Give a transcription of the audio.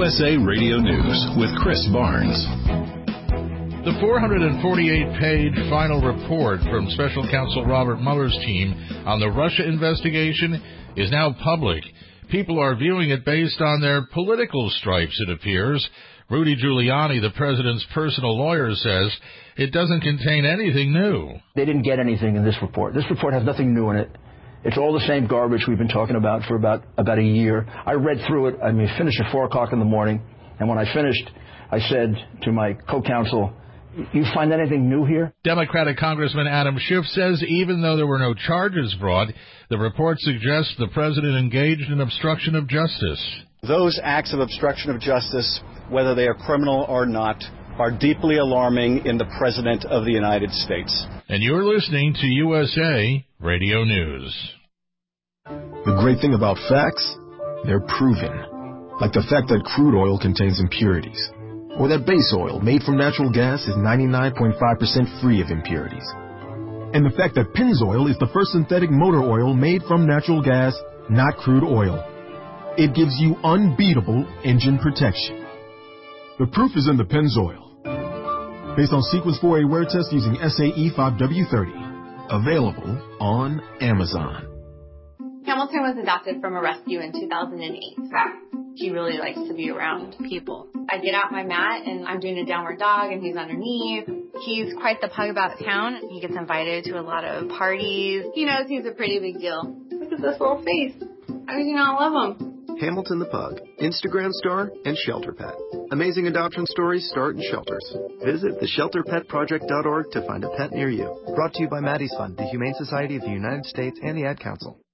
USA Radio News with Chris Barnes. The 448-page final report from Special Counsel Robert Mueller's team on the Russia investigation is now public. People are viewing it based on their political stripes, it appears. Rudy Giuliani, the president's personal lawyer, says it doesn't contain anything new. They didn't get anything in this report. This report has nothing new in it. It's all the same garbage we've been talking about for about a year. I read through it. Finished at 4 o'clock in the morning. And when I finished, I said to my co-counsel, you find anything new here? Democratic Congressman Adam Schiff says even though there were no charges brought, the report suggests the president engaged in obstruction of justice. Those acts of obstruction of justice, whether they are criminal or not, are deeply alarming in the President of the United States. And you're listening to USA Radio News. The great thing about facts, they're proven. Like the fact that crude oil contains impurities. Or that base oil made from natural gas is 99.5% free of impurities. And the fact that Pennzoil is the first synthetic motor oil made from natural gas, not crude oil. It gives you unbeatable engine protection. The proof is in the Pennzoil. Based on Sequence 4A wear test using SAE 5W30. Available on Amazon. Hamilton was adopted from a rescue in 2008. He really likes to be around people. I get out my mat and I'm doing a downward dog and he's underneath. He's quite the pug about town. He gets invited to a lot of parties. He knows he's a pretty big deal. Look at this little face. How do you not love him? Hamilton the Pug, Instagram star, and Shelter Pet. Amazing adoption stories start in shelters. Visit theshelterpetproject.org to find a pet near you. Brought to you by Maddie's Fund, the Humane Society of the United States, and the Ad Council.